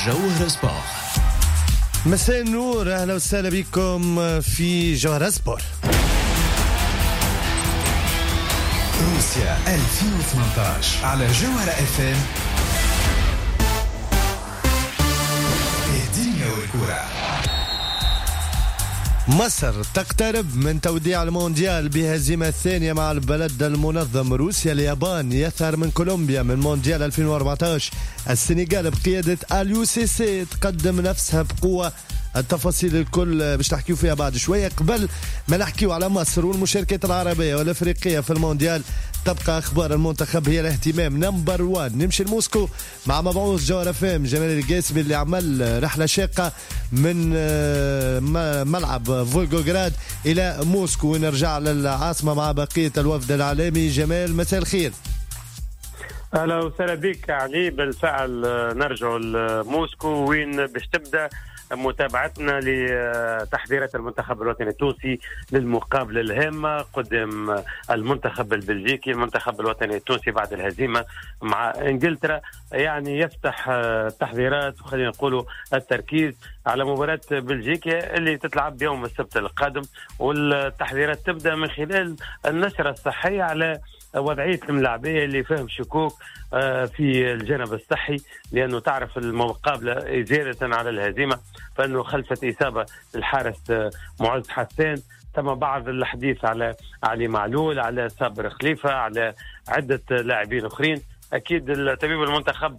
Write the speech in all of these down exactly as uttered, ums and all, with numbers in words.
جوهر سبور. مساء النور، أهلا وسهلا بكم في جوهر سبور. روسيا ألفين وثمانية عشر على جوهر اف ام. الدنيا والكرة. مصر تقترب من توديع المونديال بهزيمة ثانية مع البلد المنظم روسيا. اليابان يثار من كولومبيا من مونديال ألفين وأربعة عشر. السنغال بقيادة اليو سي سي تقدم نفسها بقوة. التفاصيل الكل باش نحكيو فيها بعد شوية. قبل ما نحكيو على مصر والمشاركات العربية والأفريقية في المونديال، تبقى أخبار المنتخب هي الاهتمام نمبر وان. نمشي لموسكو مع مبعوث جوهر اف ام جمال القاسمي اللي عمل رحلة شاقة من ملعب فولغوغراد إلى موسكو ونرجع للعاصمة مع بقية الوفد العالمي. جمال، مساء الخير. أهلا وسهلا بك علي. بالفعل نرجع لموسكو وين باش تبدأ متابعتنا لتحضيرات المنتخب الوطني التونسي للمقابلة الهامة قدام المنتخب البلجيكي. المنتخب الوطني التونسي بعد الهزيمة مع انجلترا يعني يفتح التحضيرات وخلينا نقولوا التركيز على مباراة بلجيكا اللي تتلعب يوم السبت القادم، والتحضيرات تبدأ من خلال النشرة الصحية على وضعية الملاعبية اللي فهم شكوك في الجانب الصحي، لأنه تعرف المقابلة زيادة على الهزيمة فإنه خلفت إصابة الحارس معز حسان. تم بعض الحديث على علي معلول، على صابر خليفة، على عدة لاعبين أخرين. أكيد الطبيب المنتخب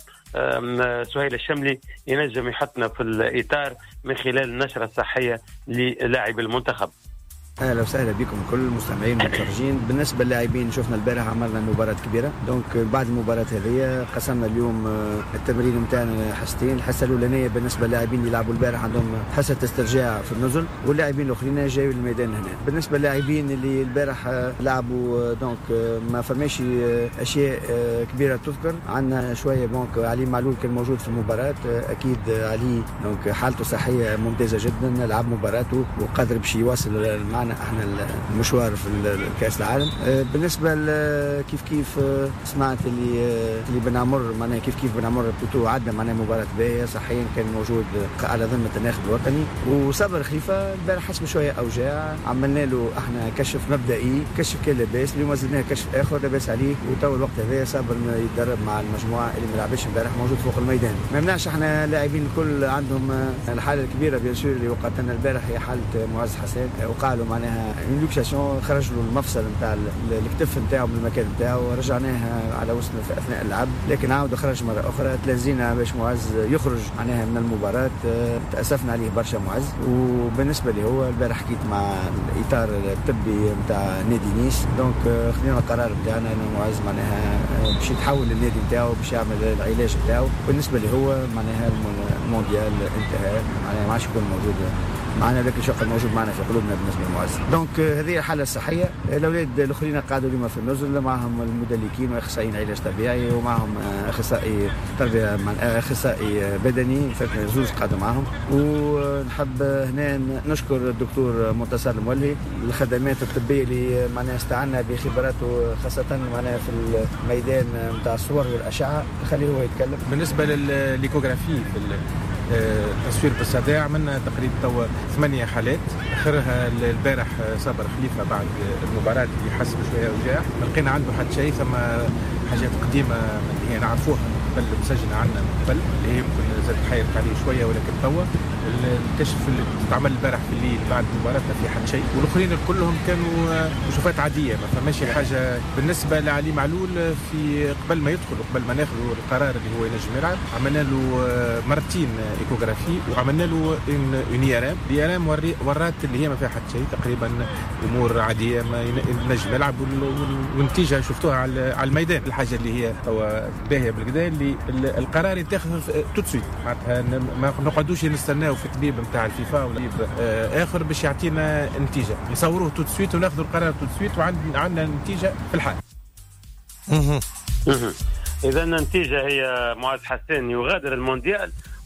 سهيل الشملي ينجم يحطنا في الإطار من خلال النشرة الصحية للاعب المنتخب. اهلا وسهلا بكم كل المستمعين والمتفرجين. بالنسبه للاعبين شفنا البارح عملنا مباراه كبيره، دونك بعد المباراه هذه قسمنا اليوم التمرين نتاعنا حصتين. الحصه الاولانيه بالنسبه للاعبين اللي لعبوا البارح عندهم حصه استرجاع في النزل، واللاعبين الاخرين جايوا للميدان هنا. بالنسبه للاعبين اللي البارح لعبوا دونك ما فماش اشياء كبيره تذكر. عندنا شويه دونك علي معلول كان موجود في المباراه، اكيد علي دونك حالته صحيه ممتازه جدا، لعب مباراته وقادر باش يواصل معنا احنا المشوار في كاس العالم. بالنسبه كيف كيف سمعت اللي اللي بنعمر معناها كيف كيف بنعمر بلوتو عدى معناها مباراه باهيه صحيا، كان موجود على ذمه الناخب الوطني. وصبر خليفه البارح حس بشويه اوجاع، عملنا له احنا كشف مبدئي، كشف كان لاباس، اليوم زدناه كشف اخر لاباس عليه، وتو الوقت هذا صبر يتدرب مع المجموعه اللي ما لعبش امبارح موجود فوق الميدان. ما يمنعش احنا لاعبين الكل عندهم الحاله الكبيره بيان سور اللي وقعت لنا البارح هي حاله معز حسان، وقالوا معناها من لوكساسيون خرج له المفصل نتاع الكتف نتاعو من المكان نتاعو، رجعناها على وسطنا في اثناء اللعب، لكن عاود خرج مره اخرى. تلازينا باش معز يخرج معناها من المباراه، تاسفنا عليه برشا معز. وبالنسبه لي هو البارح حكيت مع الاطار الطبي نتاع نادي نيس، دونك خذينا القرار نتاعنا انه معز معناها باش يتحول للنادي نتاعو باش يعمل العلاج نتاعو. بالنسبه لي هو معناها المونديال انتهى، معناها ما عادش يكون موجود معنا، لكن شق موجود معنا في قلوبنا بالنسبه للمعز. دونك هذه الحاله الصحيه. الاولاد الاخرين قاعدوا اليوم في النزل، معهم المدلكين واخصائيين علاج طبيعي، ومعهم اخصائي تربيه اخصائي بدني، زوز قاعدوا معهم. ونحب هنا نشكر الدكتور منتصر المولي الخدمات الطبيه اللي معناها استعنا بخبراته خاصه معناها في الميدان نتاع الصور والاشعه. خليه هو يتكلم. بالنسبه للليكوغرافي في التصوير بالصداع عملنا تقريبا توا ثمانية حالات، اخرها البارح صابر خليفه بعد المباراه اللي حس بشويه اوجاع، لقينا عنده حد شيء ثم حاجات قديمه هي نعرفوها قبل مسجله عندنا من قبل اللي هي ممكن زاد تحير عليه شويه، ولكن توا الكشف اللي تعمل البارح في الليل بعد المباراه ما في حد شيء، والاخرين كلهم كانوا كشوفات عاديه ما فماش حاجه. بالنسبه لعلي معلول في قبل ما يدخل وقبل ما ناخذ القرار اللي هو ينجم يلعب عملنا له مرتين ايكوغرافي وعملنا له اونيرام اليرام ورات اللي هي ما فيها حد شيء، تقريبا امور عاديه ما ينجم يلعب، والنتيجه شفتوها على الميدان. الحاجه اللي هي توا باهيه بالكدا اللي القرار يتاخذ توتسويت، معناتها ما نقعدوش نستناو في طبيب نتاع الفيفا ولا طبيب اخر باش يعطينا نتيجه، نصوروه توتسويت وناخذوا القرار توتسويت وعندنا نتيجه في الحال. اذا النتيجه هي معز حسان يغادر المونديال،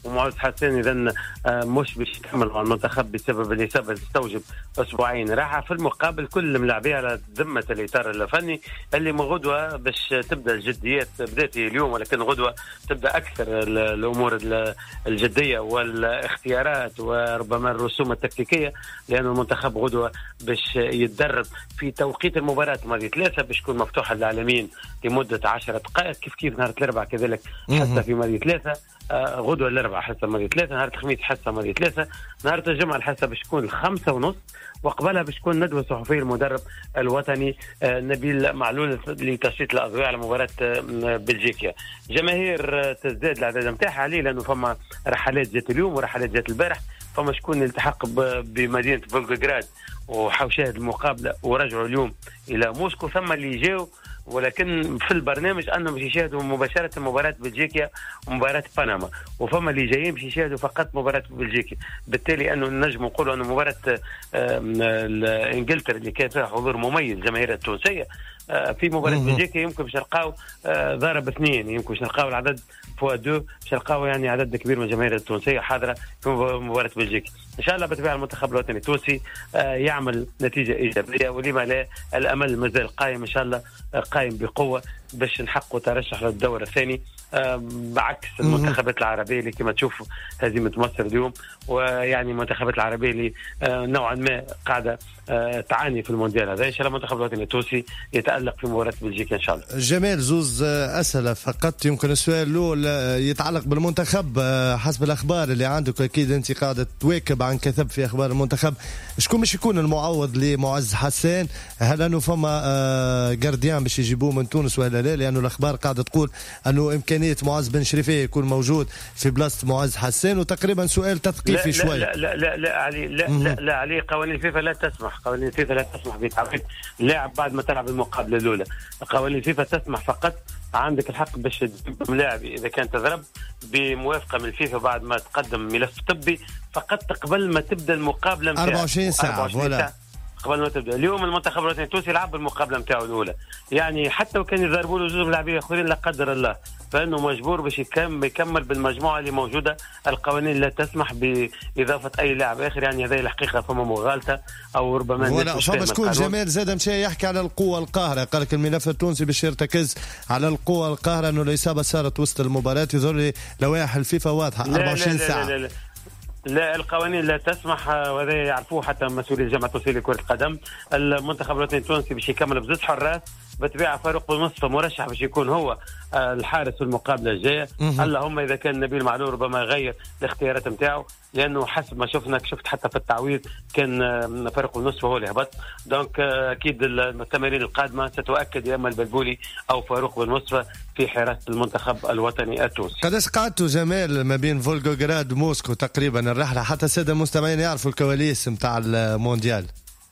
ومعز حسين إذا مش باش يكمل مع المنتخب بسبب الإصابة تستوجب أسبوعين راحة. في المقابل كل ملاعبيه على ذمة الإطار الفني اللي من غدوة باش تبدأ الجديات، بدأت اليوم ولكن غدوة تبدأ أكثر الأمور الجدية والاختيارات وربما الرسوم التكتيكية، لأن المنتخب غدوة باش يتدرب في توقيت المباراة مرة ثلاثة باش تكون مفتوحة للعالمين لمدة عشرة دقائق كيف كيف نهار الأربعاء كذلك حتى في مرة ثلاثة، آه غدوة الأربعاء حتى مرة ثلاثة، نهار الخميس حتى مرة ثلاثة، نهار الجمعة الحسا باش تكون الخمسة ونص، وقبلها باش تكون ندوة صحفية المدرب الوطني آه نبيل معلول لتشريط الأضواء على مباراة آه بلجيكا. جماهير تزداد العدد نتاعها عليه لأنه فما رحلات جات اليوم ورحلات جات البارح، فما شكون التحق بمدينة فولغوغراد وحاوشاهد المقابلة ورجعوا اليوم إلى موسكو، ثم اللي جاوا ولكن في البرنامج أنهم يشاهدوا مباشرة مباراة بلجيكا ومباراة بنما، وفما اللي جايين باش يشاهدوا فقط مباراة بلجيكا. بالتالي أنه نجم نقولوا أن مباراة إنجلترا اللي كان فيها حضور مميز جماهير التونسية في مباراة بلجيكا يمكن باش نلقاو ضرب اثنين، يمكن باش نلقاو العدد فوا دو، باش نلقاو يعني عدد كبير من الجماهير التونسية حاضرة في مباراة بلجيكا. إن شاء الله بتبع المنتخب الوطني التونسي يعمل نتيجة إيجابية، ولما لا الأمل مازال قائم إن شاء الله، قائم بقوة باش نحققوا ترشح للدور الثاني بعكس المنتخبات العربية اللي كما تشوفوا هزيمة مصر اليوم، ويعني المنتخبات العربية اللي نوعا ما قاعدة تعاني في المونديال هذا. إن شاء الله المنتخب الوطني التونسي يتألق في مباراة بلجيكا إن شاء الله. جمال زوز أسئلة فقط، يمكن السؤال الأول يتعلق بالمنتخب. حسب الأخبار اللي عندك أكيد أنت قاعدة تواكب عن كثب في أخبار المنتخب، شكون باش يكون المعوض لمعز حسين؟ هل أنه فما جارديان باش يجيبوه من تونس ولا لا؟ لأنه الأخبار قاعدة تقول أنه إمكانية معز بن شريفية يكون موجود في بلاصة معز حسين، وتقريبا سؤال تثقيفي شوي. لا لا لا لا علي لا لا, لا علي قوانين الفيفا لا تسمح، قوانين الفيفا لا تسمح بتعويض لاعب بعد ما تلعب المقابلة الأولى. قوانين الفيفا تسمح فقط عندك الحق باش تجيب لاعب إذا كان تضرب بموافقة من الفيفا بعد ما تقدم ملف طبي فقط قبل ما تبدأ المقابلة أربعة وعشرين ساعة ولا قبل ما تبدا. اليوم المنتخب الوطني التونسي يلعب بالمقابله نتاعو الاولى، يعني حتى وكان يضربوا له زوج لاعبين اخرين لا قدر الله، فانه مجبور باش يكمل بالمجموعه اللي موجوده. القوانين لا تسمح باضافه اي لاعب اخر، يعني هذه الحقيقه فما مغالطه او ربما ولا فما شكون جمال زاد مشى يحكي على القوه القاهره، قال لك الملف التونسي باش يرتكز على القوه القاهره، انه الاصابه صارت وسط المباراه، يظهر لي لوائح الفيفا واضحه أربعة وعشرين ساعه. لا لا لا لا القوانين لا تسمح، وهذا يعرفوه حتى مسؤولي الجامعة التونسية لكرة القدم. المنتخب الوطني التونسي باش يكمل بزوج حراس، بتبيع فاروق بالمصطفى مرشح باش يكون هو الحارس في المقابلة الجاية، اللهم إذا كان نبيل معلول ربما يغير الاختيارات نتاعو، لأنه حسب ما شفنا شفت حتى في التعويض كان فاروق بالمصطفى هو اللي هبط. دونك أكيد التمارين القادمة ستؤكد يا إما البلبولي أو فاروق بالمصطفى في حراسة المنتخب الوطني التونسي. قداش قعدتوا جمال ما بين فولغوغراد وموسكو تقريبا الرحلة، حتى السادة المستمعين يعرفوا الكواليس متاع المونديال؟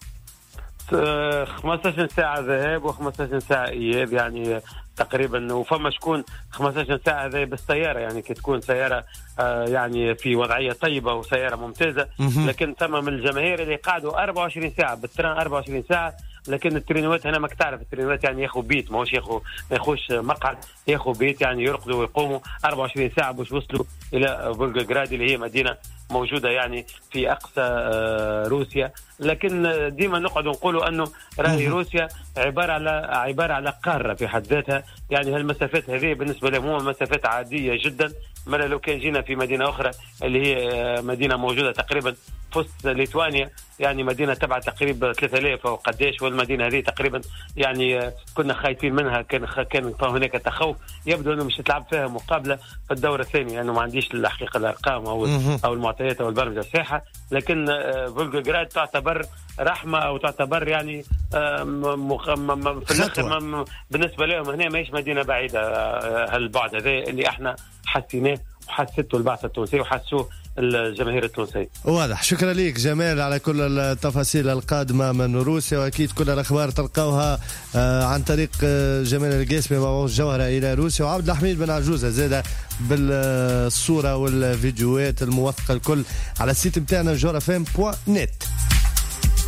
خمسة عشر ساعة ذهاب وخمسة عشر ساعة إياب يعني تقريبا، وفما شكون خمسة عشر ساعة ذهاب بالسيارة، يعني كي تكون سيارة آه يعني في وضعية طيبة وسيارة ممتازة، لكن ثم من الجماهير اللي قعدوا أربعة وعشرين ساعة بالتران أربعة وعشرين ساعة، لكن الترينوات هنا ماك تعرف الترينوات يعني ياخذ بيت، ماهوش ياخذ ما ياخذش مقعد، ياخذ بيت يعني يرقدوا ويقوموا أربعة وعشرين ساعة باش وصلوا إلى فولغوغراد اللي هي مدينة موجودة يعني في أقصى روسيا. لكن ديما نقعد نقولوا أنه راهي روسيا عبارة على عبارة على قارة في حد ذاتها، يعني هالمسافات هذه بالنسبة لهم هم مسافات عادية جدا. مالا لو كان جينا في مدينة أخرى اللي هي مدينة موجودة تقريبا في وسط ليتوانيا، يعني مدينة تبع تقريبا ثلاثة آلاف أو قديش، والمدينة هذه تقريبا يعني كنا خايفين منها، كان كان هناك تخوف، يبدو أنه مش تلعب فيها مقابلة في الدورة الثانية، يعني ما عنديش الحقيقة الأرقام أو أو المعطيات أو البرمجة الصحيحة، لكن فولغوغراد تعتبر رحمة أو تعتبر يعني في الآخر بالنسبة لهم هنا ماهيش مدينة بعيدة. هالبعد هذا اللي احنا حسيناه وحسيته البعثة التونسية وحسوه الجماهير التونسية. واضح. شكرا لك جمال على كل التفاصيل القادمة من روسيا، وأكيد كل الأخبار تلقوها عن طريق جمال القاسمي ومبعوث جوهرة إلى روسيا، وعبد الحميد بن عجوزة زادة بالصورة والفيديوهات الموثقة الكل على السيت متاعنا جورا فام بوان نت.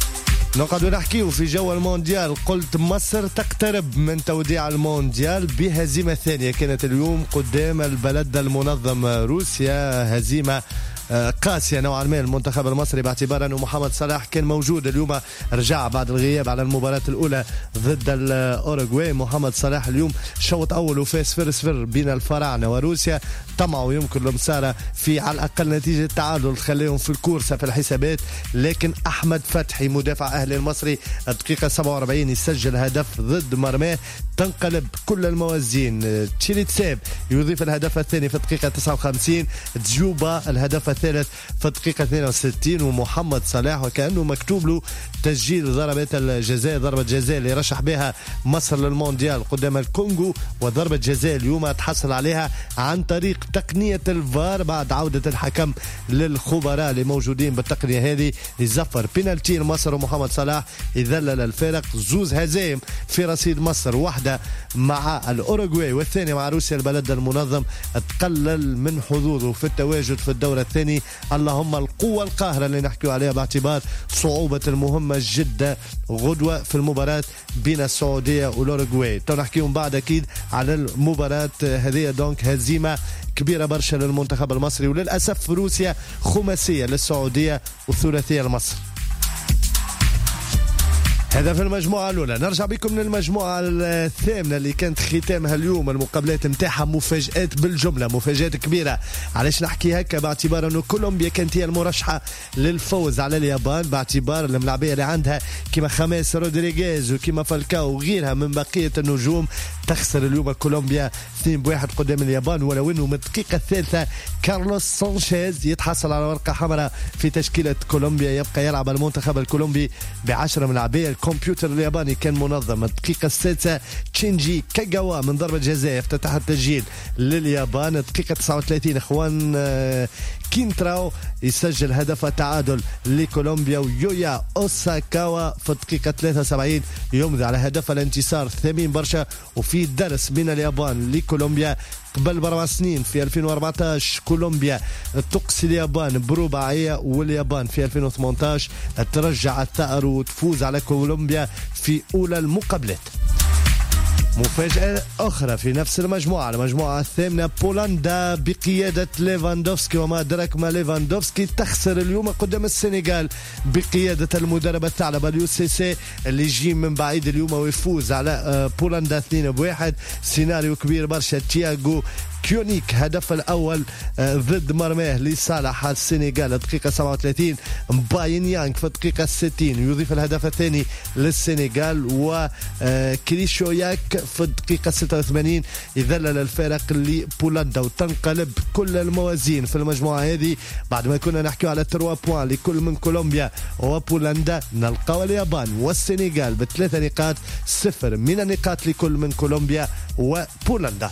نقعد نحكيه في جو المونديال. قلت مصر تقترب من توديع المونديال بهزيمة ثانية كانت اليوم قدام البلد المنظم روسيا، هزيمة قاسية نوعا ما المنتخب المصري باعتبار أنه محمد صلاح كان موجود اليوم، رجع بعد الغياب على المباراة الأولى ضد الأوروغواي. محمد صلاح اليوم شوط أول وفاز صفر صفر بين الفراعنة وروسيا، طمعوا يمكن المسارة في على الأقل نتيجة تعادل خليهم في الكورسة في الحسابات، لكن أحمد فتحي مدافع أهلي المصري الدقيقة سبعة وأربعين يسجل هدف ضد مرماه، تنقلب كل الموازين. تشيليتسيب يضيف الهدف الثاني في الدقيقة تسعة وخمسين، دجوبا الهدف الثالث في الدقيقة اثنين وستين، ومحمد صلاح وكأنه مكتوب له تسجيل ضربة الجزاء، ضربة جزاء اللي رشح بها مصر للمونديال قدام الكونغو، وضربة جزاء اليوم تحصل عليها عن طريق تقنية الفار بعد عودة الحكم للخبراء اللي موجودين بالتقنية هذه يزفر بينالتي لمصر، ومحمد صلاح يذلل الفارق. زوز هزايم في رصيد مصر، واحدة مع الأوروغواي والثانية مع روسيا البلد المنظم، تقلل من حظوظه في التواجد في الدورة الثاني. اللهم القوة القاهرة اللي نحكي عليها باعتبار صعوبة المهمة جدا غدوة في المباراة بين السعودية والأوروغواي. تو نحكيهم بعد أكيد على المباراة هذه. دونك هزيمة كبيرة برشا للمنتخب المصري، وللأسف روسيا خماسية للسعودية وثلاثية لمصر. هذا في المجموعة الأولى. نرجع بكم للمجموعة الثامنة اللي كانت ختامها اليوم المقابلات متاعها مفاجآت بالجملة، مفاجآت كبيرة. علاش نحكي هكا؟ باعتبار أنه كولومبيا كانت هي المرشحة للفوز على اليابان، باعتبار الملاعبية اللي عندها كما خميس رودريغيز وكما فالكاو وغيرها من بقية النجوم. تخسر اليوم كولومبيا اثنين واحد قدام اليابان، ولو أنه من الدقيقة الثالثة كارلوس سانشيز يتحصل على ورقة حمراء في تشكيلة كولومبيا، يبقى يلعب المنتخب الكولومبي بعشرة ملاعبية. الكمبيوتر الياباني كان منظم. الدقيقة السادسة تشينجي كاغاوا من ضربة جزاء افتتح التسجيل لليابان. الدقيقة تسعة وثلاثين اخوان كينتراو يسجل هدف التعادل لكولومبيا، ويويا اوساكاوا في الدقيقة ثلاثة وسبعين يمضي على هدف الانتصار الثمين برشا. وفي درس من اليابان لكولومبيا قبل باربع سنين في ألفين وأربعطاش كولومبيا تقصي اليابان برباعية، واليابان في ألفين وثمانطاش ترجع الثأر وتفوز على كولومبيا في أولى المقابلات. مفاجأة أخرى في نفس المجموعة، المجموعة الثامنة، بولندا بقيادة ليفاندوفسكي وما أدراك ما ليفاندوفسكي تخسر اليوم قدام السنغال بقيادة المدرب الثعلب اليو سي سي اللي يجي من بعيد اليوم ويفوز على بولندا اثنين بواحد. سيناريو كبير برشا. تياغو كيونيك هدف الأول ضد مرماه لصالح السنغال الدقيقة سبعة وثلاثين. مباين يانغ في الدقيقة ستين يضيف الهدف الثاني للسنغال، وكريشوياك في الدقيقة ستة وثمانين يذلل الفارق لبولندا، وتنقلب كل الموازين في المجموعة هذه. بعد ما كنا نحكي على ثلاثة بوان لكل من كولومبيا وبولندا، نلقاو اليابان والسنغال بثلاثة نقاط، صفر من النقاط لكل من كولومبيا وبولندا.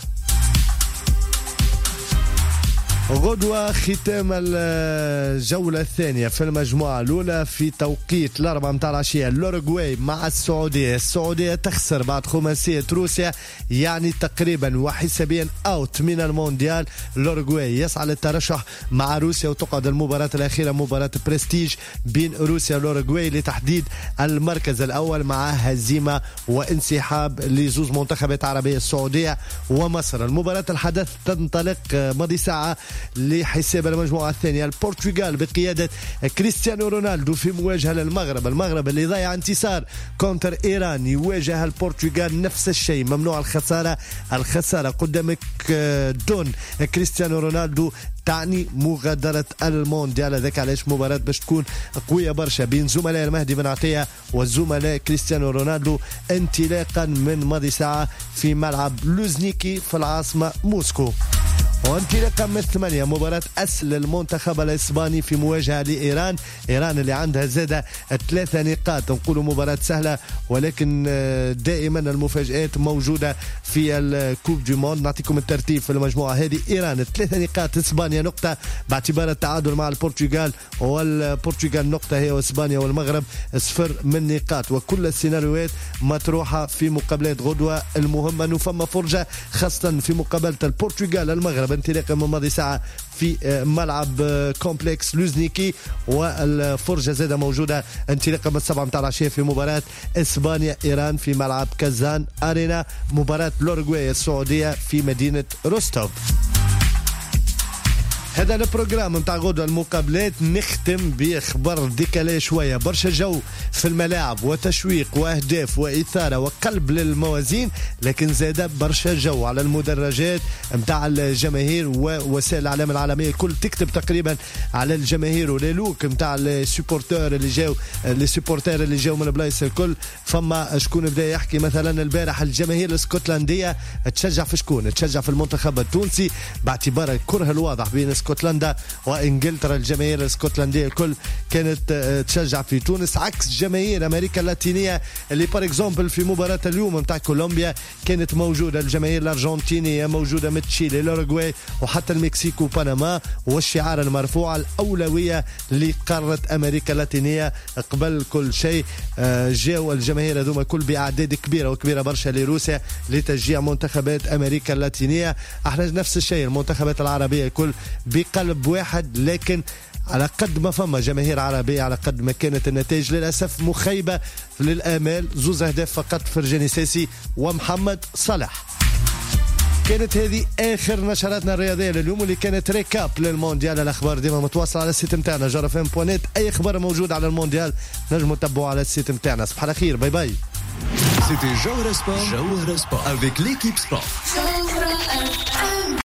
غدوة ختام الجولة الثانية في المجموعة الأولى في توقيت الأربعة متاع العشية. الأوروغواي مع السعودية، السعودية تخسر بعد خماسية روسيا، يعني تقريبا وحسابيا أوت من المونديال. الأوروغواي يسعى للترشح مع روسيا، وتقعد المباراة الأخيرة مباراة برستيج بين روسيا والأوروغواي لتحديد المركز الأول مع هزيمة وانسحاب لزوز منتخبات عربية السعودية ومصر. المباراة الحدث تنطلق ماضي ساعة لحساب المجموعة الثانية. البرتغال بقيادة كريستيانو رونالدو في مواجهة للمغرب، المغرب اللي ضيع انتصار كونتر إيران يواجه البرتغال نفس الشيء، ممنوع الخسارة الخسارة قدامك دون كريستيانو رونالدو تعني مغادرة المونديال. هذاك علاش مباراة باش تكون قوية برشا بين زملاء المهدي بن عطية والزملاء كريستيانو رونالدو، انطلاقا من ماضي ساعة في ملعب لوزنيكي في العاصمة موسكو. وانطلاقا من الثمانية مباراة أسل المنتخب الإسباني في مواجهة لإيران، إيران اللي عندها زادة ثلاثة نقاط. نقولوا مباراة سهلة، ولكن دائما المفاجآت موجودة في الكوب دي موند. نعطيكم الترتيب في المجموعة هذه. إيران ثلاثة نقاط، إسبانيا نقطة باعتبار التعادل مع البرتغال، والبرتغال نقطة هي، وإسبانيا والمغرب صفر من نقاط. وكل السيناريوهات مطروحة في مقابلات غدوة المهمة، أنه فما فرجة خاصة في مقابلة البرتغال المغرب المغرب انطلاقا من ماضي ساعة في ملعب كومبلكس لوزنيكي، والفرجة زادة موجودة انطلاقا من السبعة متاع العشية في مباراة اسبانيا ايران في ملعب كازان ارينا، مباراة الأوروغواي السعودية في مدينة روستوف. هذا البروجرام متاع غدوة المقابلات. نختم بإخبار ديكالي شوية، برشا جو في الملاعب وتشويق وأهداف وإثارة وقلب للموازين، لكن زاد برشا جو على المدرجات متاع الجماهير، ووسائل الإعلام العالمية الكل تكتب تقريبا على الجماهير وللوك متاع السيبورتور اللي جاو لي سيبورتور اللي جاو من البلايص الكل. فما شكون بدا يحكي مثلا البارح الجماهير الاسكتلندية تشجع في شكون؟ تشجع في المنتخب التونسي باعتبار الكره الواضح بين اسكتلندا وانجلترا. الجماهير الاسكتلنديه الكل كانت تشجع في تونس، عكس جماهير امريكا اللاتينيه اللي بار اكزومبل في مباراه اليوم نتاع كولومبيا كانت موجوده. الجماهير الارجنتينيه موجوده من تشيلي الاوروغواي وحتى المكسيك وبنما، والشعار المرفوع الاولويه لقاره امريكا اللاتينيه قبل كل شيء. جاوا الجماهير هذوما كل باعداد كبيره وكبيره برشا لروسيا لتشجيع منتخبات امريكا اللاتينيه. احنا نفس الشيء المنتخبات العربيه الكل بقلب واحد، لكن على قد ما فما جماهير عربية على قد ما كانت النتائج للأسف مخيبة للآمال. زوز أهداف فقط فرجاني ساسي ومحمد صلاح. كانت هذه آخر نشراتنا الرياضية لليوم، واللي كانت ريكاب للمونديال. الأخبار ديما متواصلة على السيت متاعنا جارة فام بوانيت. أي أخبار موجودة على المونديال نجموا تتبعوا على السيت متاعنا. صباح الخير، باي باي. C'était Jawhara Sport, Jawhara Sport avec l'équipe sport.